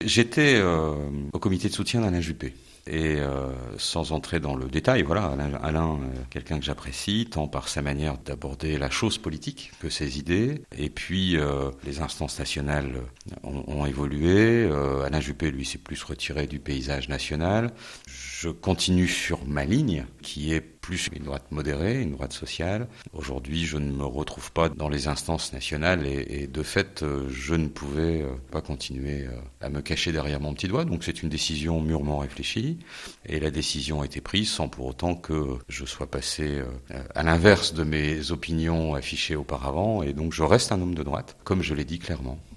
J'étais au comité de soutien d'Alain Juppé. Et sans entrer dans le détail, voilà, Alain, quelqu'un que j'apprécie, tant par sa manière d'aborder la chose politique que ses idées. Et puis, les instances nationales ont évolué. Alain Juppé, lui, s'est plus retiré du paysage national. Je continue sur ma ligne, qui est plus une droite modérée, une droite sociale. Aujourd'hui, je ne me retrouve pas dans les instances nationales et de fait, je ne pouvais pas continuer à me cacher derrière mon petit doigt. Donc c'est une décision mûrement réfléchie et la décision a été prise sans pour autant que je sois passé à l'inverse de mes opinions affichées auparavant et donc je reste un homme de droite, comme je l'ai dit clairement.